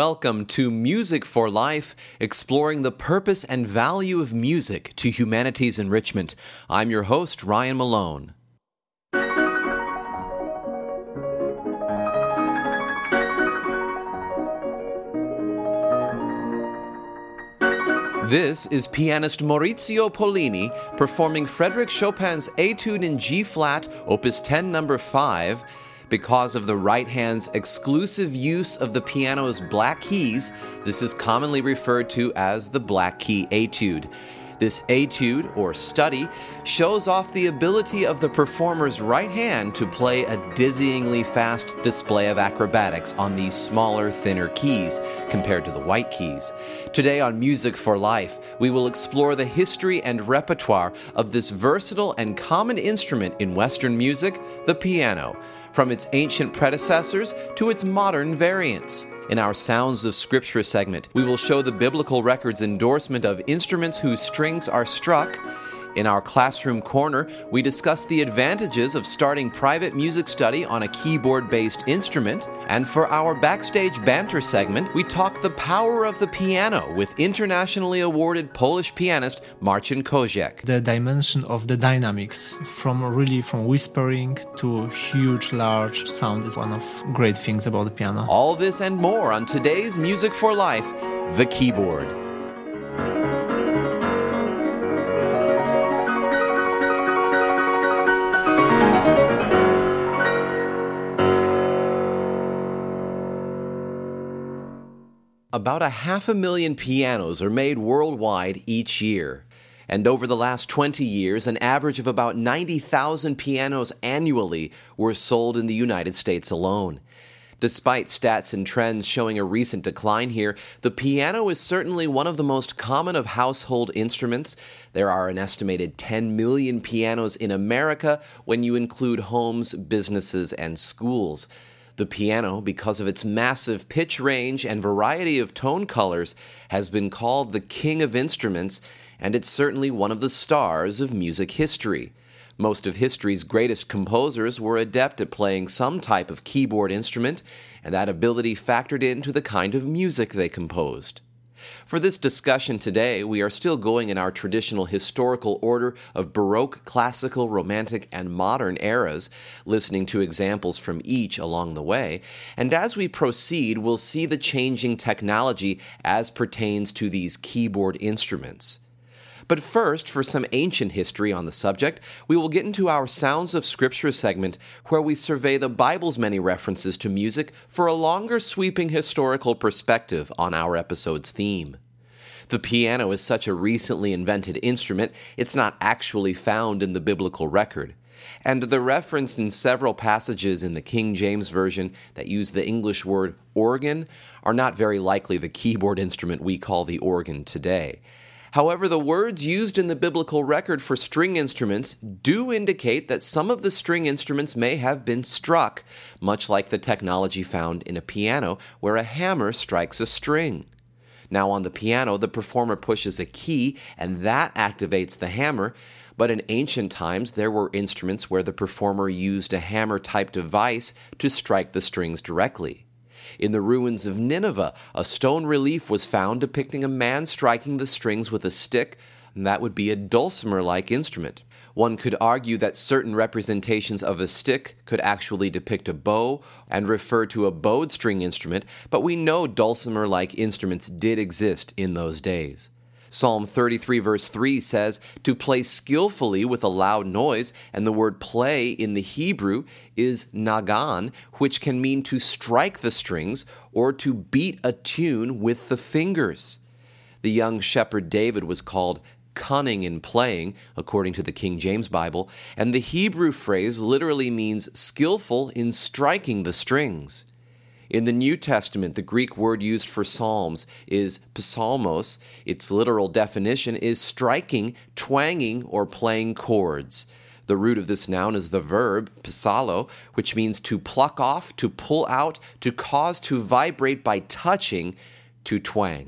Welcome to Music for Life, exploring the purpose and value of music to humanity's enrichment. I'm your host, Ryan Malone. This is pianist Maurizio Pollini performing Frédéric Chopin's Etude in G-flat, Opus 10, number 5. Because of the right hand's exclusive use of the piano's black keys, this is commonly referred to as the black key etude. This etude, or study, shows off the ability of the performer's right hand to play a dizzyingly fast display of acrobatics on these smaller, thinner keys compared to the white keys. Today on Music for Life, we will explore the history and repertoire of this versatile and common instrument in Western music, the piano, from its ancient predecessors to its modern variants. In our Sounds of Scripture segment, we will show the biblical record's endorsement of instruments whose strings are struck. In our Classroom Corner, we discuss the advantages of starting private music study on a keyboard-based instrument. And for our Backstage Banter segment, we talk the power of the piano with internationally awarded Polish pianist Marcin Kozak. The dimension of the dynamics, from whispering to huge, large sound is one of great things about the piano. All this and more on today's Music for Life, the keyboard. About 500,000 pianos are made worldwide each year. And over the last 20 years, an average of about 90,000 pianos annually were sold in the United States alone. Despite stats and trends showing a recent decline here, the piano is certainly one of the most common of household instruments. There are an estimated 10 million pianos in America when you include homes, businesses, and schools. The piano, because of its massive pitch range and variety of tone colors, has been called the king of instruments, and it's certainly one of the stars of music history. Most of history's greatest composers were adept at playing some type of keyboard instrument, and that ability factored into the kind of music they composed. For this discussion today, we are still going in our traditional historical order of Baroque, Classical, Romantic, and Modern eras, listening to examples from each along the way, and as we proceed, we'll see the changing technology as pertains to these keyboard instruments. But first, for some ancient history on the subject, we will get into our Sounds of Scripture segment, where we survey the Bible's many references to music for a longer sweeping historical perspective on our episode's theme. The piano is such a recently invented instrument, it's not actually found in the biblical record. And the reference in several passages in the King James Version that use the English word organ are not very likely the keyboard instrument we call the organ today. However, the words used in the biblical record for string instruments do indicate that some of the string instruments may have been struck, much like the technology found in a piano where a hammer strikes a string. Now on the piano, the performer pushes a key and that activates the hammer, but in ancient times there were instruments where the performer used a hammer-type device to strike the strings directly. In the ruins of Nineveh, a stone relief was found depicting a man striking the strings with a stick, and that would be a dulcimer-like instrument. One could argue that certain representations of a stick could actually depict a bow and refer to a bowed string instrument, but we know dulcimer-like instruments did exist in those days. Psalm 33 verse 3 says, to play skillfully with a loud noise, and the word play in the Hebrew is nagan, which can mean to strike the strings or to beat a tune with the fingers. The young shepherd David was called cunning in playing, according to the King James Bible, and the Hebrew phrase literally means skillful in striking the strings. In the New Testament, the Greek word used for psalms is psalmos. Its literal definition is striking, twanging, or playing chords. The root of this noun is the verb psalo, which means to pluck off, to pull out, to cause to vibrate by touching, to twang.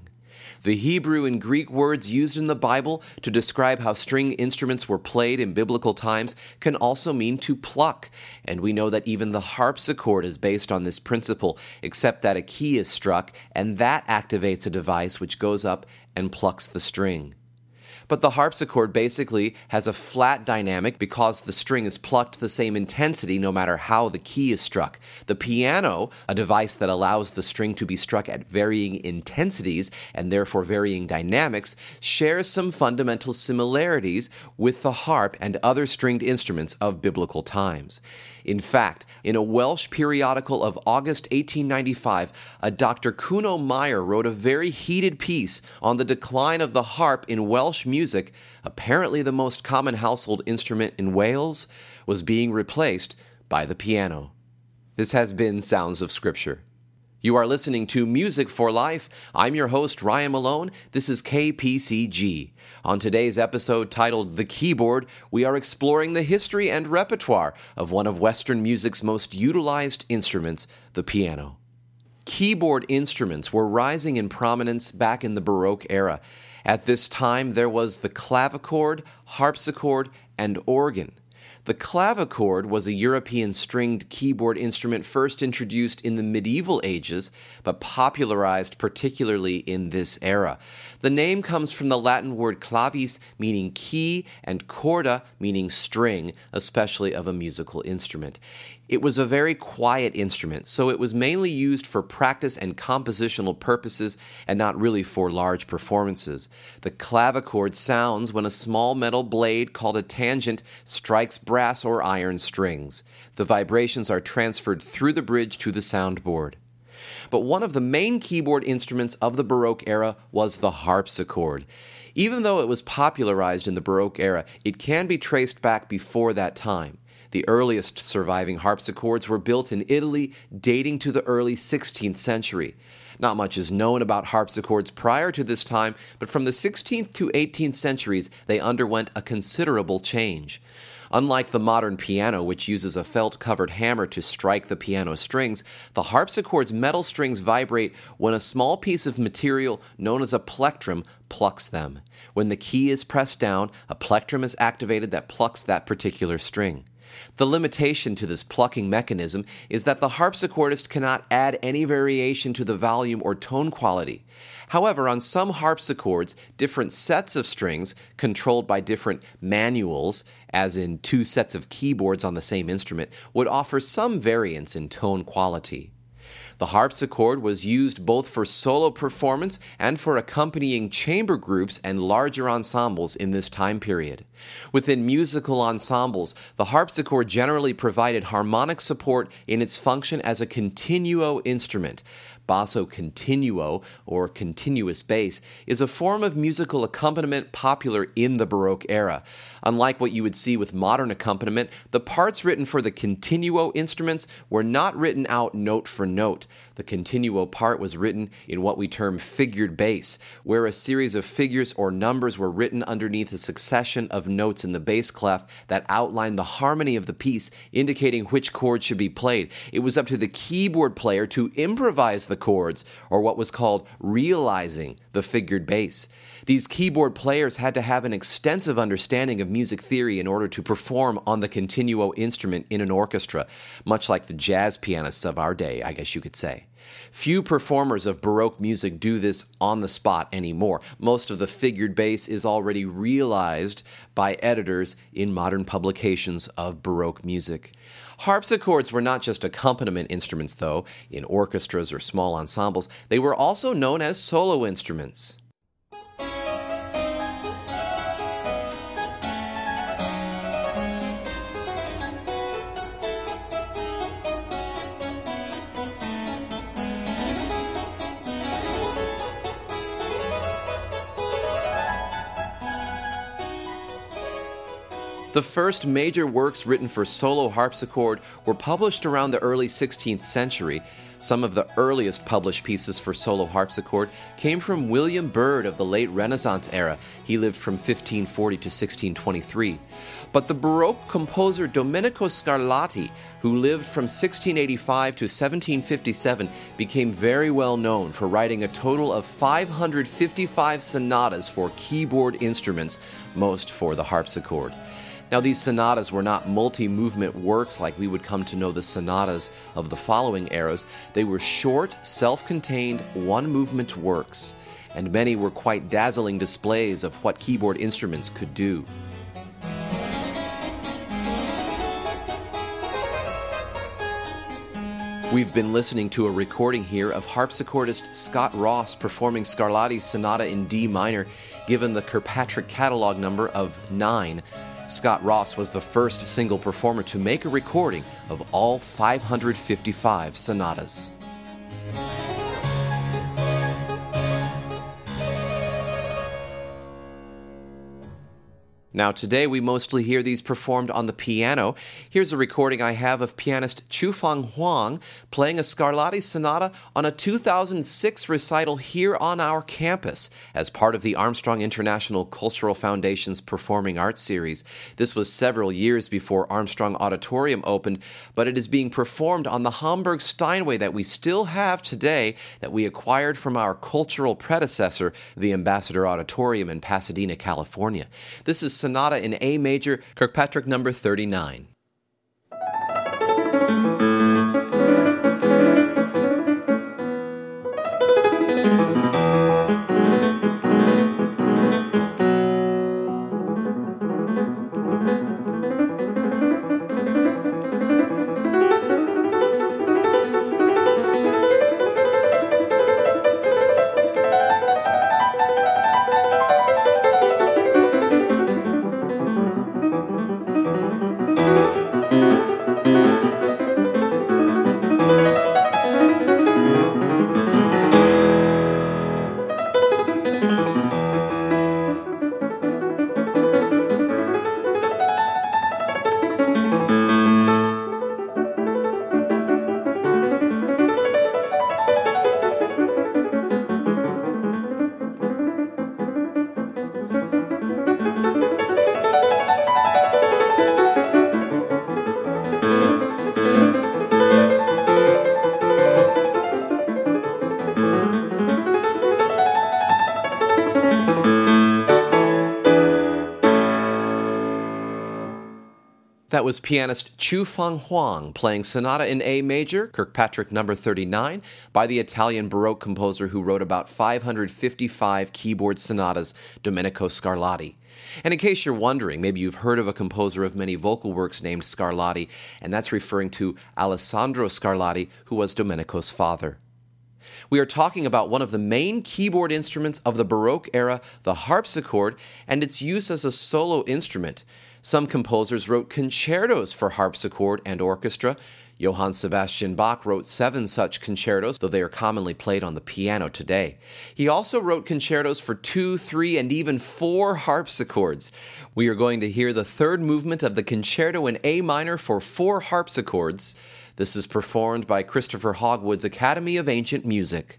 The Hebrew and Greek words used in the Bible to describe how string instruments were played in biblical times can also mean to pluck, and we know that even the harpsichord is based on this principle, except that a key is struck, and that activates a device which goes up and plucks the string. But the harpsichord basically has a flat dynamic because the string is plucked the same intensity no matter how the key is struck. The piano, a device that allows the string to be struck at varying intensities and therefore varying dynamics, shares some fundamental similarities with the harp and other stringed instruments of biblical times. In fact, in a Welsh periodical of August 1895, a Dr. Kuno Meyer wrote a very heated piece on the decline of the harp in Welsh music. Apparently the most common household instrument in Wales was being replaced by the piano. This has been Sounds of Scripture. You are listening to Music for Life. I'm your host, Ryan Malone. This is KPCG. On today's episode titled The Keyboard, we are exploring the history and repertoire of one of Western music's most utilized instruments, the piano. Keyboard instruments were rising in prominence back in the Baroque era. At this time, there was the clavichord, harpsichord, and organ. The clavichord was a European stringed keyboard instrument first introduced in the medieval ages, but popularized particularly in this era. The name comes from the Latin word clavis, meaning key, and corda, meaning string, especially of a musical instrument. It was a very quiet instrument, so it was mainly used for practice and compositional purposes and not really for large performances. The clavichord sounds when a small metal blade called a tangent strikes brass or iron strings. The vibrations are transferred through the bridge to the soundboard. But one of the main keyboard instruments of the Baroque era was the harpsichord. Even though it was popularized in the Baroque era, it can be traced back before that time. The earliest surviving harpsichords were built in Italy, dating to the early 16th century. Not much is known about harpsichords prior to this time, but from the 16th to 18th centuries, they underwent a considerable change. Unlike the modern piano, which uses a felt-covered hammer to strike the piano strings, the harpsichord's metal strings vibrate when a small piece of material known as a plectrum plucks them. When the key is pressed down, a plectrum is activated that plucks that particular string. The limitation to this plucking mechanism is that the harpsichordist cannot add any variation to the volume or tone quality. However, on some harpsichords, different sets of strings, controlled by different manuals, as in two sets of keyboards on the same instrument, would offer some variance in tone quality. The harpsichord was used both for solo performance and for accompanying chamber groups and larger ensembles in this time period. Within musical ensembles, the harpsichord generally provided harmonic support in its function as a continuo instrument. Basso continuo, or continuous bass, is a form of musical accompaniment popular in the Baroque era. Unlike what you would see with modern accompaniment, the parts written for the continuo instruments were not written out note for note. The continuo part was written in what we term figured bass, where a series of figures or numbers were written underneath a succession of notes in the bass clef that outlined the harmony of the piece, indicating which chords should be played. It was up to the keyboard player to improvise the chords, or what was called realizing the figured bass. These keyboard players had to have an extensive understanding of music theory in order to perform on the continuo instrument in an orchestra, much like the jazz pianists of our day, I guess you could say. Few performers of Baroque music do this on the spot anymore. Most of the figured bass is already realized by editors in modern publications of Baroque music. Harpsichords were not just accompaniment instruments, though. In orchestras or small ensembles, they were also known as solo instruments. The first major works written for solo harpsichord were published around the early 16th century. Some of the earliest published pieces for solo harpsichord came from William Byrd of the late Renaissance era. He lived from 1540 to 1623. But the Baroque composer Domenico Scarlatti, who lived from 1685 to 1757, became very well known for writing a total of 555 sonatas for keyboard instruments, most for the harpsichord. Now, these sonatas were not multi-movement works like we would come to know the sonatas of the following eras. They were short, self-contained, one-movement works, and many were quite dazzling displays of what keyboard instruments could do. We've been listening to a recording here of harpsichordist Scott Ross performing Scarlatti's Sonata in D minor, given the Kirkpatrick catalog number of 9. Scott Ross was the first single performer to make a recording of all 555 sonatas. Now, today we mostly hear these performed on the piano. Here's a recording I have of pianist Chufeng Huang playing a Scarlatti sonata on a 2006 recital here on our campus as part of the Armstrong International Cultural Foundation's Performing Arts Series. This was several years before Armstrong Auditorium opened, but it is being performed on the Hamburg Steinway that we still have today, that we acquired from our cultural predecessor, the Ambassador Auditorium in Pasadena, California. This is Sonata in A major, Kirkpatrick number 39. That was pianist Chufeng Huang playing Sonata in A major, Kirkpatrick number 39, by the Italian Baroque composer who wrote about 555 keyboard sonatas, Domenico Scarlatti. And in case you're wondering, maybe you've heard of a composer of many vocal works named Scarlatti, and that's referring to Alessandro Scarlatti, who was Domenico's father. We are talking about one of the main keyboard instruments of the Baroque era, the harpsichord, and its use as a solo instrument. Some composers wrote concertos for harpsichord and orchestra. Johann Sebastian Bach wrote 7 such concertos, though they are commonly played on the piano today. He also wrote concertos for 2, 3, and even 4 harpsichords. We are going to hear the third movement of the Concerto in A minor for 4 harpsichords. This is performed by Christopher Hogwood's Academy of Ancient Music.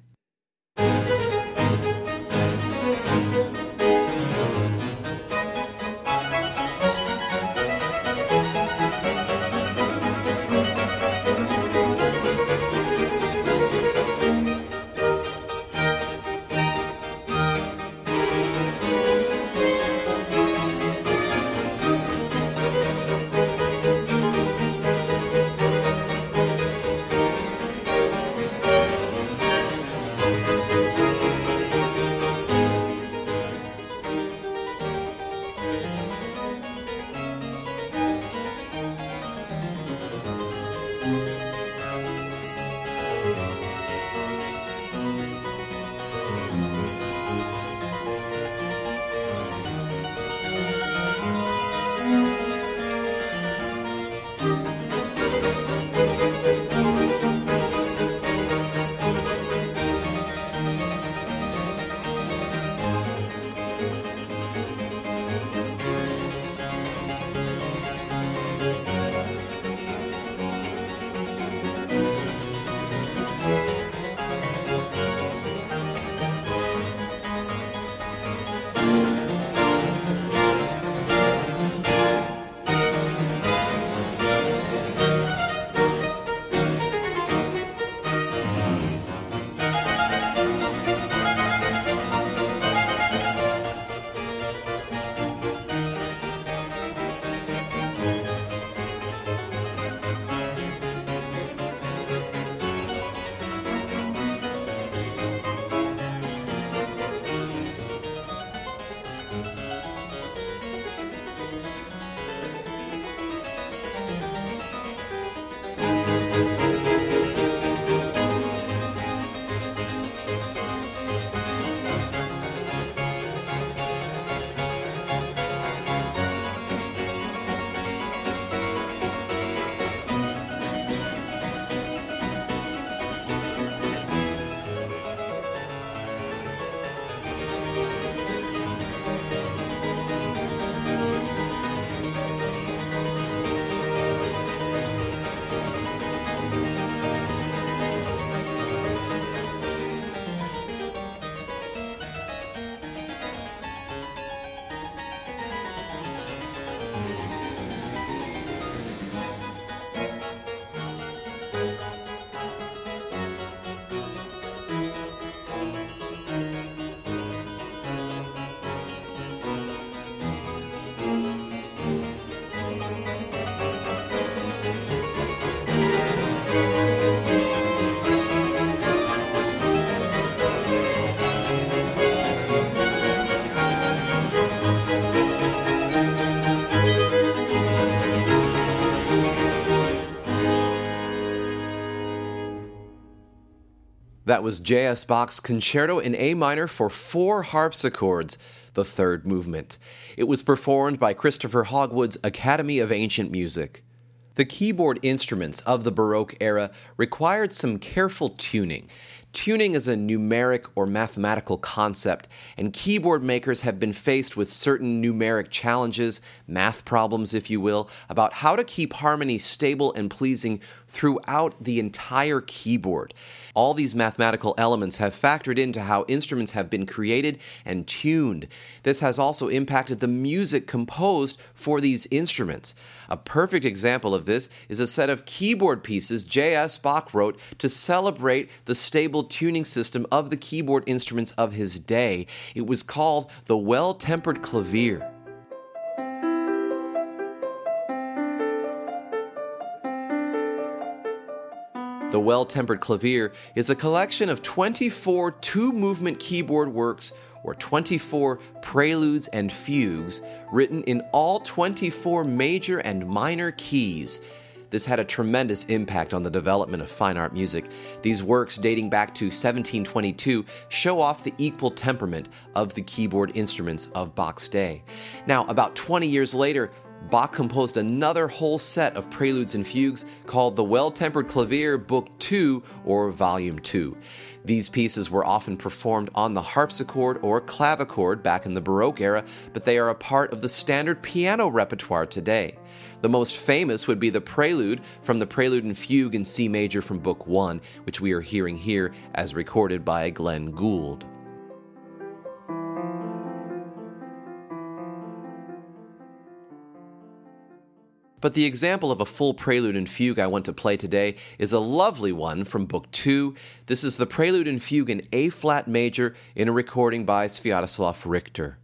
That was J.S. Bach's Concerto in A minor for 4 harpsichords, the third movement. It was performed by Christopher Hogwood's Academy of Ancient Music. The keyboard instruments of the Baroque era required some careful tuning. Tuning is a numeric or mathematical concept, and keyboard makers have been faced with certain numeric challenges, math problems if you will, about how to keep harmony stable and pleasing throughout the entire keyboard. All these mathematical elements have factored into how instruments have been created and tuned. This has also impacted the music composed for these instruments. A perfect example of this is a set of keyboard pieces J.S. Bach wrote to celebrate the stable tuning system of the keyboard instruments of his day. It was called the Well-Tempered Clavier. The Well-Tempered Clavier is a collection of 24 two-movement keyboard works, or 24 preludes and fugues, written in all 24 major and minor keys. This had a tremendous impact on the development of fine art music. These works, dating back to 1722, show off the equal temperament of the keyboard instruments of Bach's day. Now, about 20 years later, Bach composed another whole set of preludes and fugues called the Well-Tempered Clavier Book 2 or Volume 2. These pieces were often performed on the harpsichord or clavichord back in the Baroque era, but they are a part of the standard piano repertoire today. The most famous would be the prelude from the Prelude and Fugue in C major from Book 1, which we are hearing here as recorded by Glenn Gould. But the example of a full prelude and fugue I want to play today is a lovely one from Book 2. This is the Prelude and Fugue in A-flat major in a recording by Sviatoslav Richter.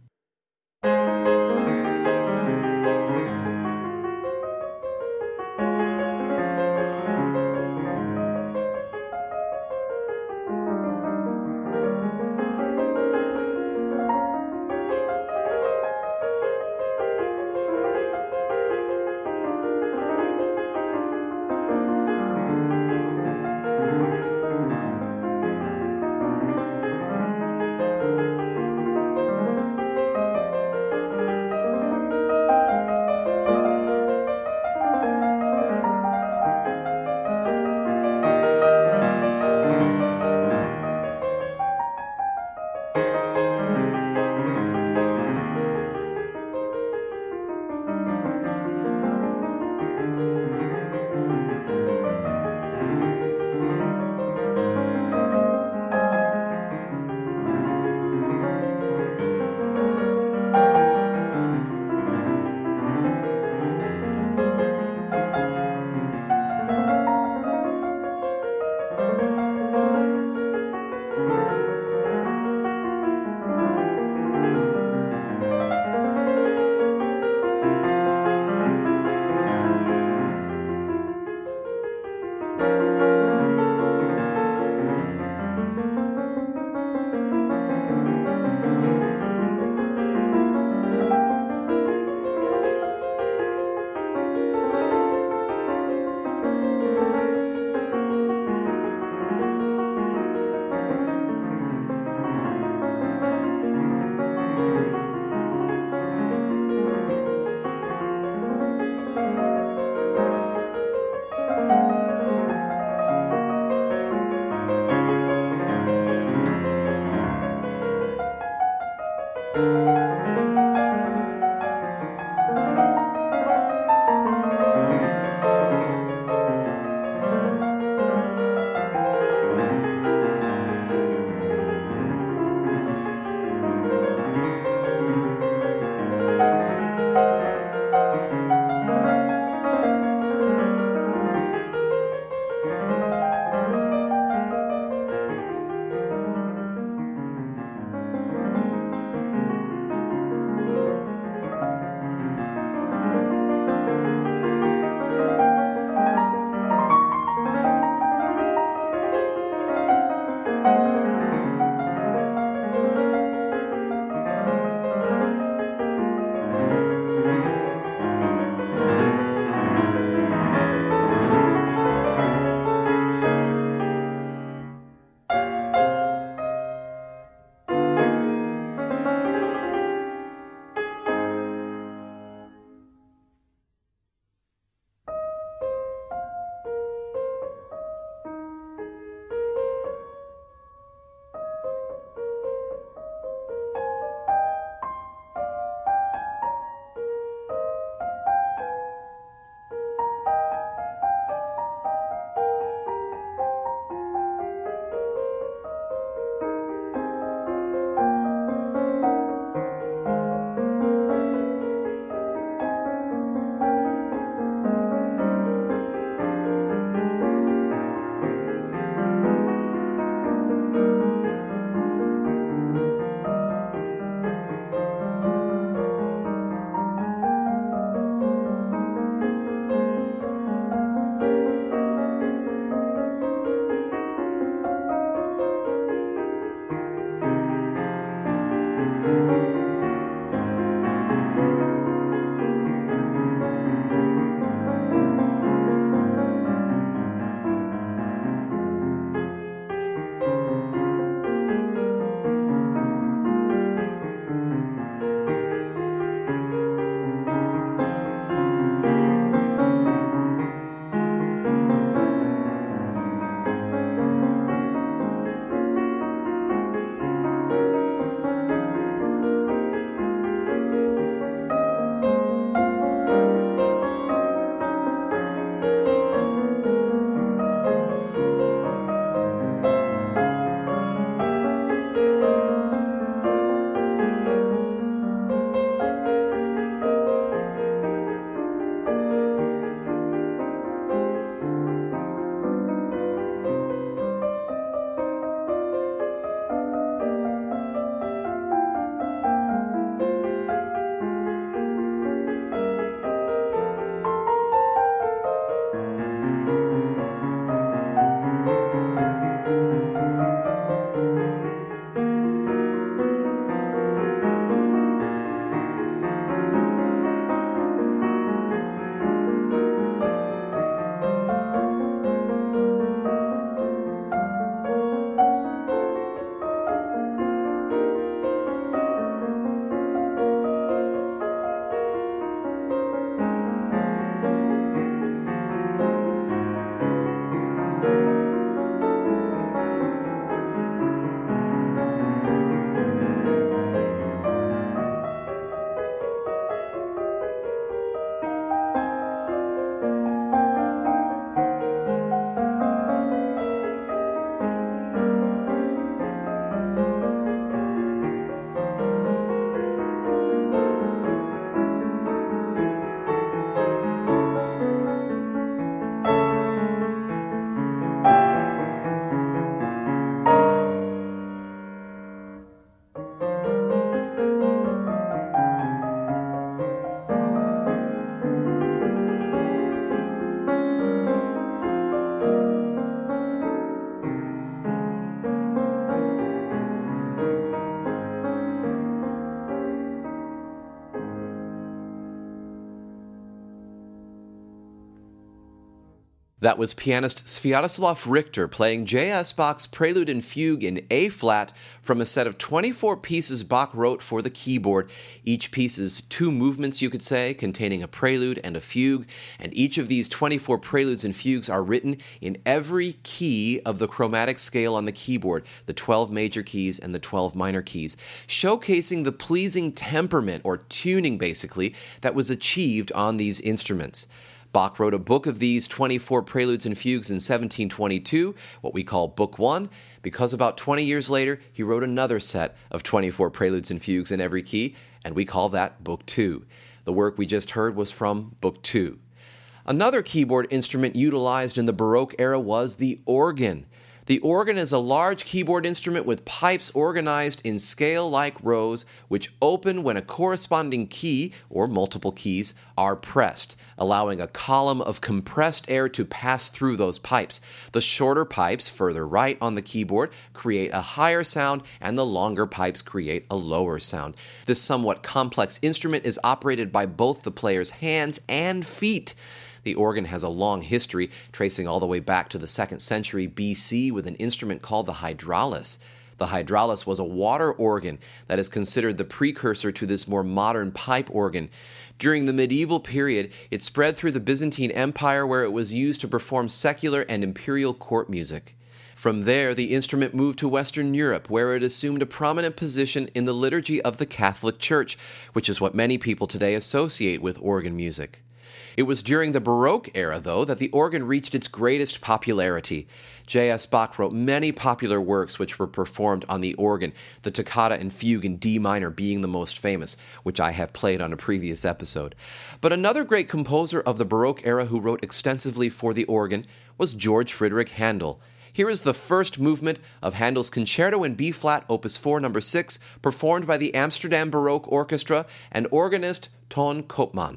That was pianist Sviatoslav Richter playing J.S. Bach's Prelude and Fugue in A-flat from a set of 24 pieces Bach wrote for the keyboard. Each piece is 2 movements, you could say, containing a prelude and a fugue, and each of these 24 preludes and fugues are written in every key of the chromatic scale on the keyboard, the 12 major keys and the 12 minor keys, showcasing the pleasing temperament, or tuning basically, that was achieved on these instruments. Bach wrote a book of these 24 preludes and fugues in 1722, what we call Book 1, because about 20 years later, he wrote another set of 24 preludes and fugues in every key, and we call that Book 2. The work we just heard was from Book 2. Another keyboard instrument utilized in the Baroque era was the organ. The organ is a large keyboard instrument with pipes organized in scale-like rows which open when a corresponding key, or multiple keys, are pressed, allowing a column of compressed air to pass through those pipes. The shorter pipes, further right on the keyboard, create a higher sound, and the longer pipes create a lower sound. This somewhat complex instrument is operated by both the player's hands and feet. The organ has a long history, tracing all the way back to the 2nd century BC with an instrument called the hydraulis. The hydraulis was a water organ that is considered the precursor to this more modern pipe organ. During the medieval period, it spread through the Byzantine Empire, where it was used to perform secular and imperial court music. From there, the instrument moved to Western Europe, where it assumed a prominent position in the liturgy of the Catholic Church, which is what many people today associate with organ music. It was during the Baroque era, though, that the organ reached its greatest popularity. J.S. Bach wrote many popular works which were performed on the organ, the Toccata and Fugue in D minor being the most famous, which I have played on a previous episode. But another great composer of the Baroque era who wrote extensively for the organ was George Friedrich Handel. Here is the first movement of Handel's Concerto in B-flat, Opus 4, No. 6, performed by the Amsterdam Baroque Orchestra and organist Ton Koopman.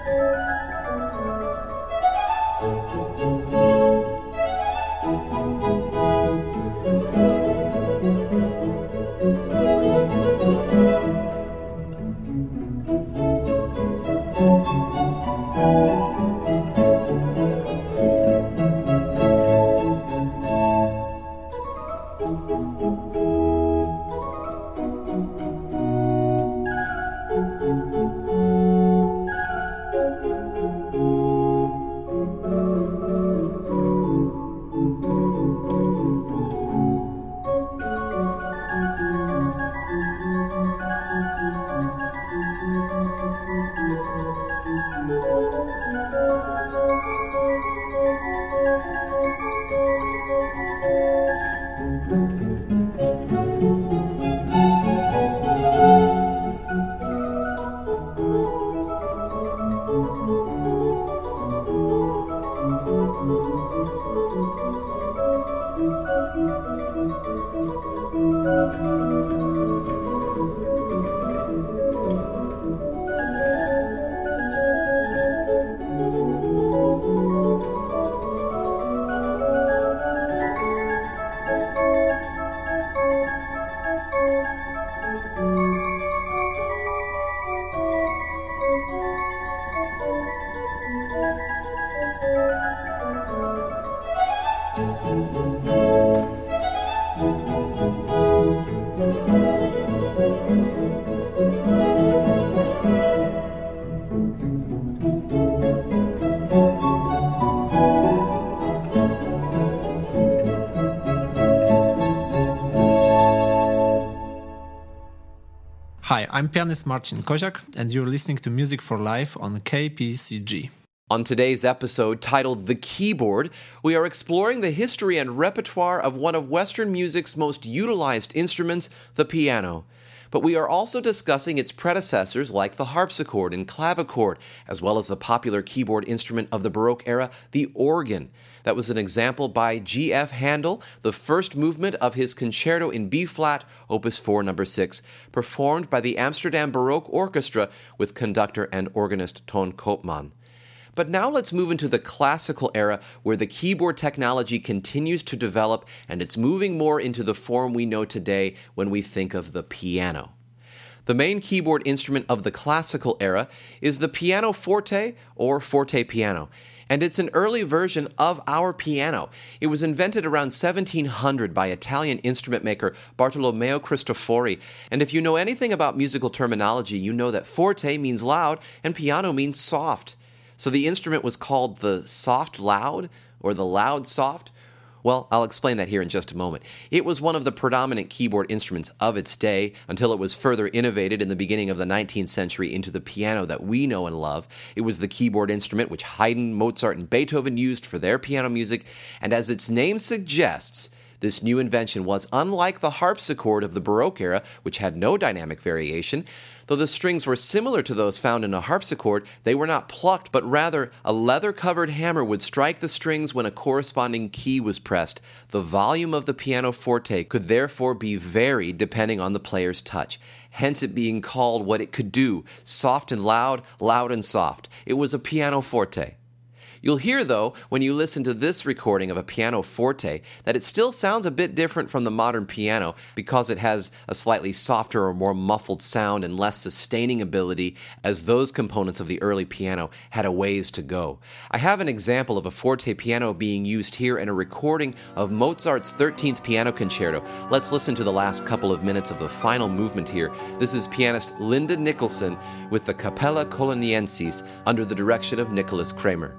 Hi, I'm pianist Marcin Koziak, and you're listening to Music for Life on KPCG. On today's episode, titled The Keyboard, we are exploring the history and repertoire of one of Western music's most utilized instruments, the piano. But we are also discussing its predecessors like the harpsichord and clavichord, as well as the popular keyboard instrument of the Baroque era, the organ. That was an example by G.F. Handel, the first movement of his Concerto in B-flat, Opus 4, No. 6, performed by the Amsterdam Baroque Orchestra with conductor and organist Ton Koopman. But now let's move into the classical era where the keyboard technology continues to develop and it's moving more into the form we know today when we think of the piano. The main keyboard instrument of the classical era is the pianoforte or forte piano, and it's an early version of our piano. It was invented around 1700 by Italian instrument maker Bartolomeo Cristofori, and if you know anything about musical terminology, you know that forte means loud and piano means soft. So the instrument was called the soft loud or the loud soft? Well, I'll explain that here in just a moment. It was one of the predominant keyboard instruments of its day until it was further innovated in the beginning of the 19th century into the piano that we know and love. It was the keyboard instrument which Haydn, Mozart, and Beethoven used for their piano music, and as its name suggests, this new invention was unlike the harpsichord of the Baroque era, which had no dynamic variation. Though the strings were similar to those found in a harpsichord, they were not plucked, but rather a leather-covered hammer would strike the strings when a corresponding key was pressed. The volume of the pianoforte could therefore be varied depending on the player's touch, hence it being called what it could do, soft and loud, loud and soft. It was a pianoforte. You'll hear, though, when you listen to this recording of a pianoforte, that it still sounds a bit different from the modern piano because it has a slightly softer or more muffled sound and less sustaining ability, as those components of the early piano had a ways to go. I have an example of a forte piano being used here in a recording of Mozart's 13th Piano Concerto. Let's listen to the last couple of minutes of the final movement here. This is pianist Linda Nicholson with the Capella Coloniensis under the direction of Nicholas Kramer.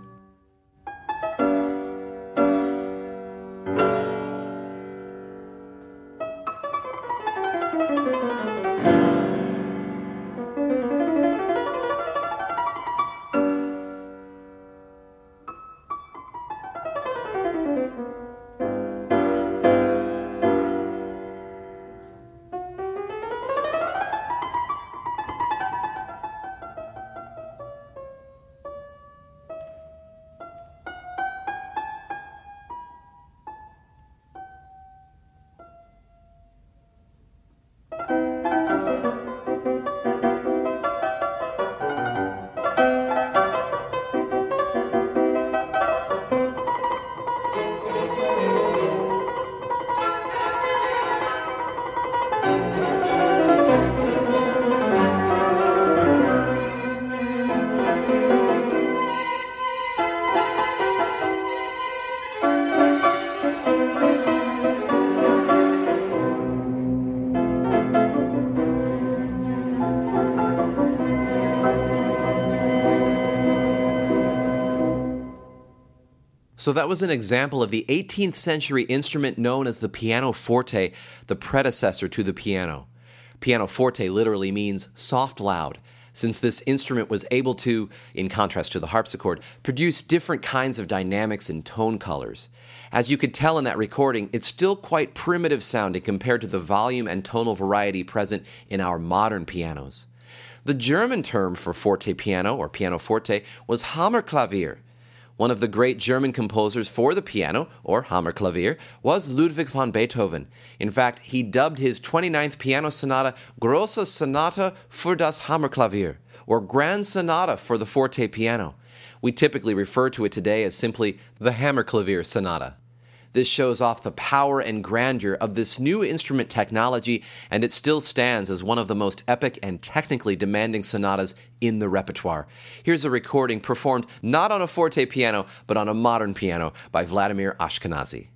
So that was an example of the 18th century instrument known as the pianoforte, the predecessor to the piano. Pianoforte literally means soft loud, since this instrument was able to, in contrast to the harpsichord, produce different kinds of dynamics and tone colors. As you could tell in that recording, it's still quite primitive sounding compared to the volume and tonal variety present in our modern pianos. The German term for forte piano, or pianoforte, was Hammerklavier. One of the great German composers for the piano, or Hammerklavier, was Ludwig van Beethoven. In fact, he dubbed his 29th piano sonata Große Sonate für das Hammerklavier, or Grand Sonata for the forte piano. We typically refer to it today as simply the Hammerklavier Sonata. This shows off the power and grandeur of this new instrument technology, and it still stands as one of the most epic and technically demanding sonatas in the repertoire. Here's a recording performed not on a forte piano, but on a modern piano by Vladimir Ashkenazy.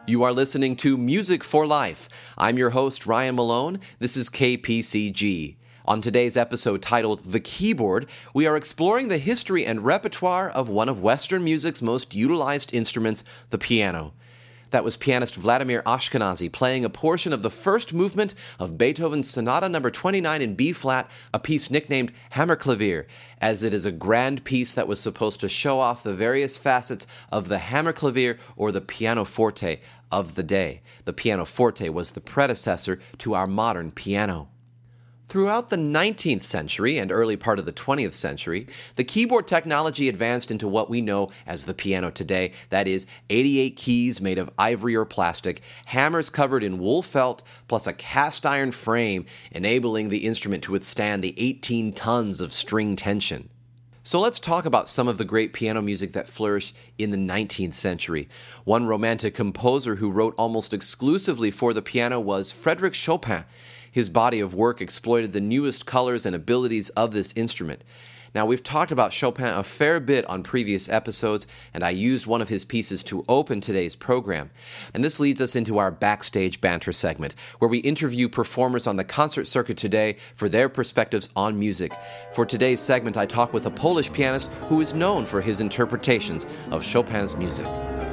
You are listening to Music for Life. I'm your host, Ryan Malone. This is KPCG. On today's episode titled The Keyboard, we are exploring the history and repertoire of one of Western music's most utilized instruments, the piano. That was pianist Vladimir Ashkenazy playing a portion of the first movement of Beethoven's Sonata No. 29 in B-flat, a piece nicknamed Hammerklavier, as it is a grand piece that was supposed to show off the various facets of the Hammerklavier or the pianoforte of the day. The pianoforte was the predecessor to our modern piano. Throughout the 19th century and early part of the 20th century, the keyboard technology advanced into what we know as the piano today, that is, 88 keys made of ivory or plastic, hammers covered in wool felt, plus a cast iron frame, enabling the instrument to withstand the 18 tons of string tension. So let's talk about some of the great piano music that flourished in the 19th century. One romantic composer who wrote almost exclusively for the piano was Frédéric Chopin. His body of work exploited the newest colors and abilities of this instrument. Now, we've talked about Chopin a fair bit on previous episodes, and I used one of his pieces to open today's program. And this leads us into our Backstage Banter segment, where we interview performers on the concert circuit today for their perspectives on music. For today's segment, I talk with a Polish pianist who is known for his interpretations of Chopin's music.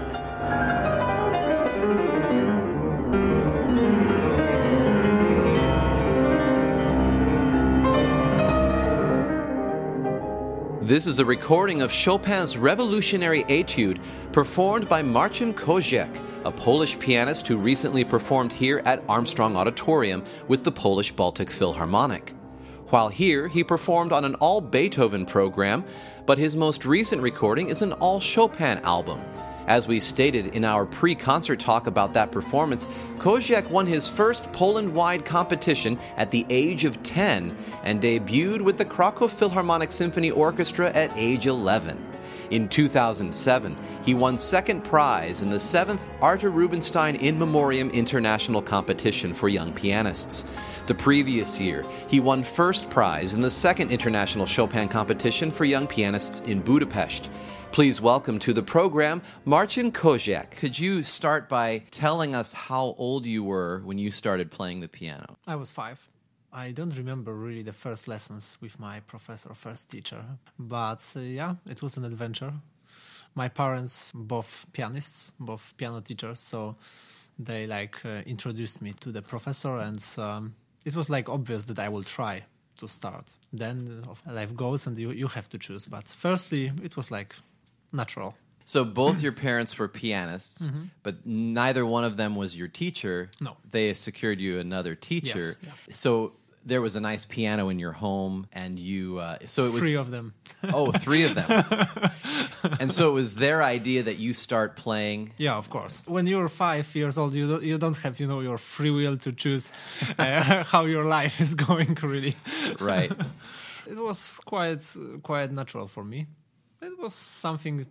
This is a recording of Chopin's revolutionary etude performed by Marcin Kozak, a Polish pianist who recently performed here at Armstrong Auditorium with the Polish Baltic Philharmonic. While here, he performed on an all-Beethoven program, but his most recent recording is an all-Chopin album. As we stated in our pre-concert talk about that performance, Kozak won his first Poland-wide competition at the age of 10 and debuted with the Krakow Philharmonic Symphony Orchestra at age 11. In 2007, he won second prize in the 7th Artur Rubinstein In Memoriam International Competition for Young Pianists. The previous year, he won first prize in the 2nd International Chopin Competition for Young Pianists in Budapest. Please welcome to the program, Marcin Kozak. Could you start by telling us how old you were when you started playing the piano? I was 5. I don't remember really the first lessons with my professor, first teacher. But it was an adventure. My parents, both pianists, both piano teachers, so they introduced me to the professor, and it was obvious that I will try to start. Then life goes and you have to choose. But firstly, it was natural. So both your parents were pianists, but neither one of them was your teacher. No. They secured you another teacher. Yes, yeah. So there was a nice piano in your home, and you... so it was 3 of them. Oh, 3 of them. And so it was their idea that you start playing? Yeah, of course. When you're 5 years old, you don't have, your free will to choose how your life is going, really. Right. It was quite natural for me. It was something,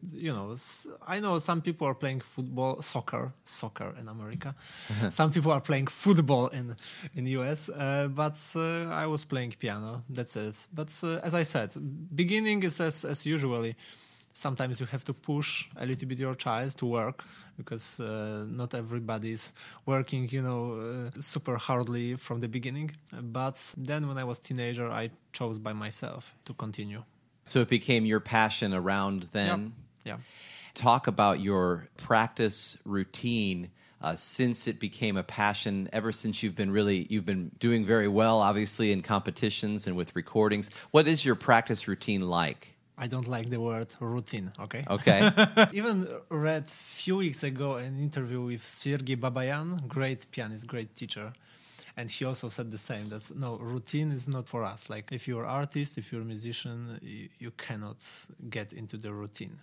I know some people are playing soccer in America. Some people are playing football in US, but I was playing piano, that's it. But as I said, beginning is as usually. Sometimes you have to push a little bit your child to work because not everybody's working, super hardly from the beginning. But then when I was teenager, I chose by myself to continue. So it became your passion around then? Yeah. Talk about your practice routine since it became a passion, ever since you've been doing very well, obviously, in competitions and with recordings. What is your practice routine like? I don't like the word routine, okay? Okay. Even read a few weeks ago an interview with Sergei Babayan, great pianist, great teacher. And he also said the same, that no, routine is not for us. If you're an artist, if you're a musician, you cannot get into the routine.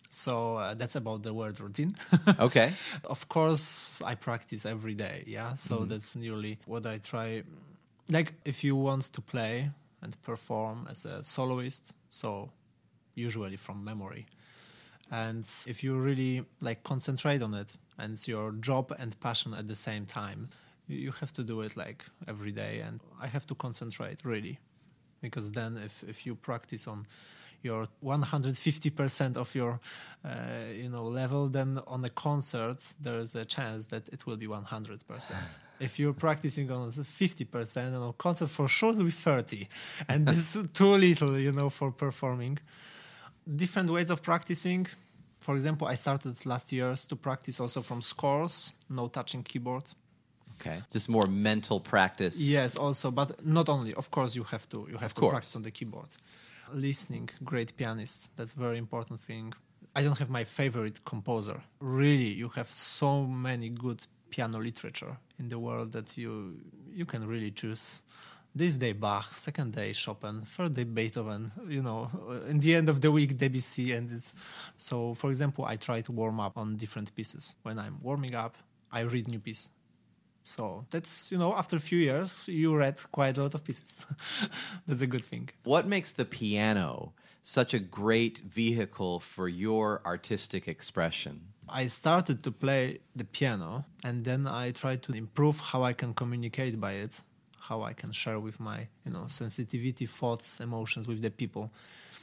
So that's about the word routine. Okay. Of course, I practice every day, yeah? So that's nearly what I try. If you want to play and perform as a soloist, so usually from memory. And if you really concentrate on it, and it's your job and passion at the same time, you have to do it every day, and I have to concentrate really, because then if you practice on your 150% of your level, then on a concert there is a chance that it will be 100%. If you're practicing on 50%, on a concert for sure it will be 30%, and this is too little, for performing. Different ways of practicing. For example, I started last year to practice also from scores, no touching keyboard. Okay, just more mental practice. Yes, also, but not only. Of course, you have to practice on the keyboard. Listening, great pianists. That's a very important thing. I don't have my favorite composer. Really, you have so many good piano literature in the world that you can really choose. This day Bach, second day Chopin, third day Beethoven. In the end of the week Debussy, so. For example, I try to warm up on different pieces. When I'm warming up, I read new piece. So that's, after a few years, you read quite a lot of pieces. That's a good thing. What makes the piano such a great vehicle for your artistic expression? I started to play the piano, and then I tried to improve how I can communicate by it, how I can share with my, sensitivity, thoughts, emotions with the people.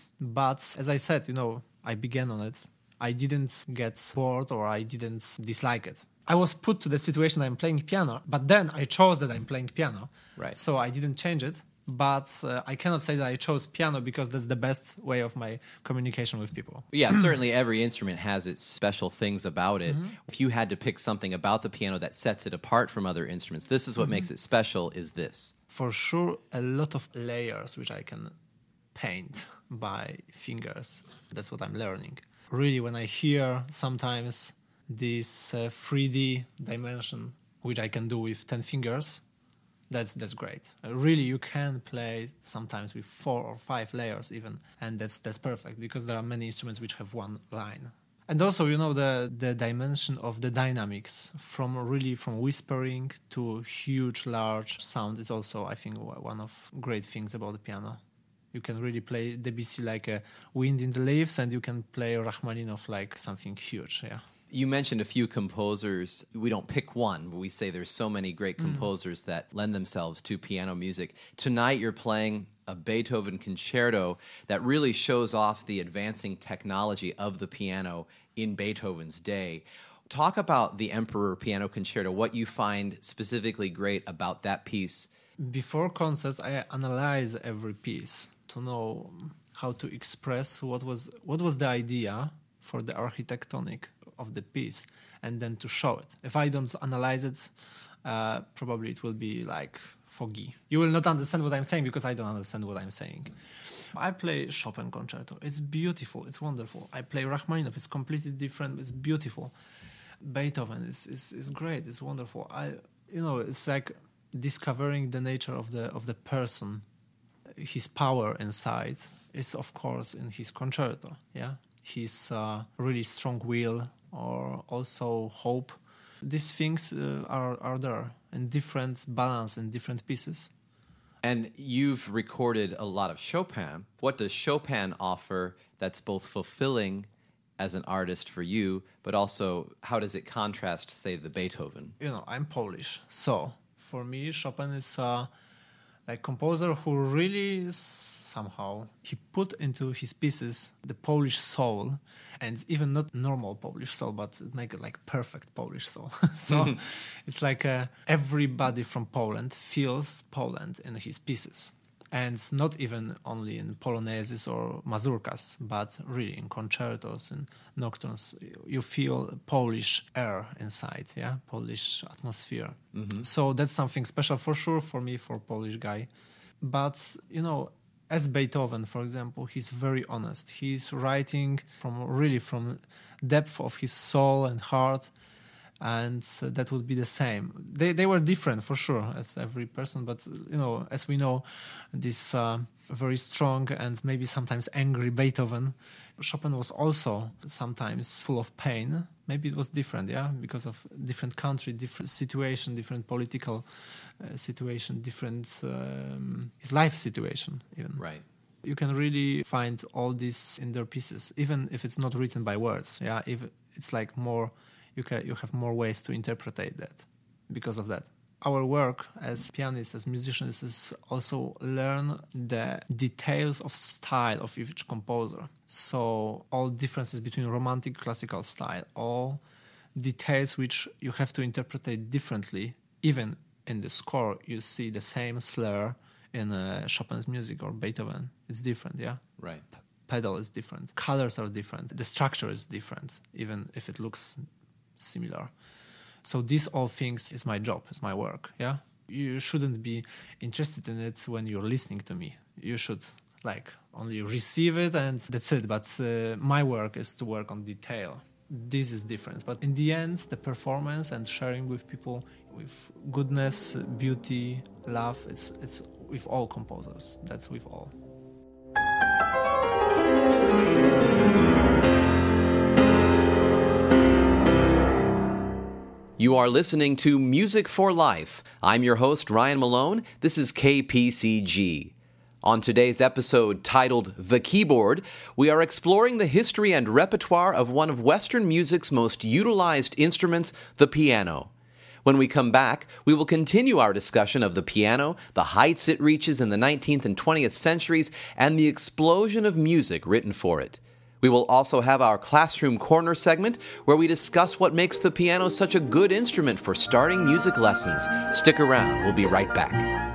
But as I said, I began on it. I didn't get bored or I didn't dislike it. I was put to the situation I'm playing piano, but then I chose that I'm playing piano. Right. So I didn't change it. But I cannot say that I chose piano because that's the best way of my communication with people. Yeah, certainly every instrument has its special things about it. Mm-hmm. If you had to pick something about the piano that sets it apart from other instruments, this is what makes it special, is this. For sure, a lot of layers which I can paint by fingers. That's what I'm learning. Really, when I hear sometimes this 3D dimension, which I can do with 10 fingers, that's great. Really, you can play sometimes with 4 or 5 layers even, and that's perfect because there are many instruments which have one line. And also, the dimension of the dynamics from whispering to huge, large sound is also, I think, one of great things about the piano. You can really play Debussy like a wind in the leaves, and you can play Rachmaninoff like something huge, yeah. You mentioned a few composers. We don't pick one, but we say there's so many great composers that lend themselves to piano music. Tonight you're playing a Beethoven concerto that really shows off the advancing technology of the piano in Beethoven's day. Talk about the Emperor Piano Concerto, what you find specifically great about that piece. Before concerts, I analyze every piece to know how to express what was the idea for the architectonic of the piece, and then to show it. If I don't analyze it, probably it will be like foggy. You will not understand what I'm saying because I don't understand what I'm saying. I play Chopin concerto. It's beautiful. It's wonderful. I play Rachmaninoff. It's completely different. It's beautiful. Beethoven is great. It's wonderful. It's like discovering the nature of the person. His power inside is, of course, in his concerto. Yeah, his really strong will, or also hope. These things are there in different balance in different pieces. And you've recorded a lot of Chopin. What does Chopin offer that's both fulfilling as an artist for you, but also how does it contrast, say, the Beethoven? I'm Polish, so for me Chopin is a composer who really somehow he put into his pieces the Polish soul, and even not normal Polish soul, but make it like perfect Polish soul. So it's like everybody from Poland feels Poland in his pieces, and not even only in polonaises or mazurkas, but really in concertos and nocturnes. You feel Polish air inside, yeah, Polish atmosphere. Mm-hmm. So that's something special for sure for me, for Polish guy. But as Beethoven, for example, he's very honest. He's writing from depth of his soul and heart, and that would be the same. They were different for sure, as every person, but as we know, this very strong and maybe sometimes angry Beethoven, Chopin was also sometimes full of pain. Maybe it was different, yeah, because of different country, different situation, different political situation, different his life situation even. Right. You can really find all this in their pieces, even if it's not written by words. Yeah, if it's like more, you have more ways to interpret that because of that. Our work as pianists, as musicians, is also learn the details of style of each composer. So all differences between romantic, classical style, all details which you have to interpret differently. Even in the score, you see the same slur in Chopin's music or Beethoven. It's different, yeah? Right. Pedal is different. Colors are different. The structure is different, even if it looks similar. So these all things is my job, is my work, yeah? You shouldn't be interested in it when you're listening to me. You should only receive it and that's it. But my work is to work on detail. This is different. But in the end, the performance and sharing with people with goodness, beauty, love, it's with all composers. That's with all. You are listening to Music for Life. I'm your host, Ryan Malone. This is KPCG. On today's episode titled The Keyboard, we are exploring the history and repertoire of one of Western music's most utilized instruments, the piano. When we come back, we will continue our discussion of the piano, the heights it reaches in the 19th and 20th centuries, and the explosion of music written for it. We will also have our Classroom Corner segment, where we discuss what makes the piano such a good instrument for starting music lessons. Stick around, we'll be right back.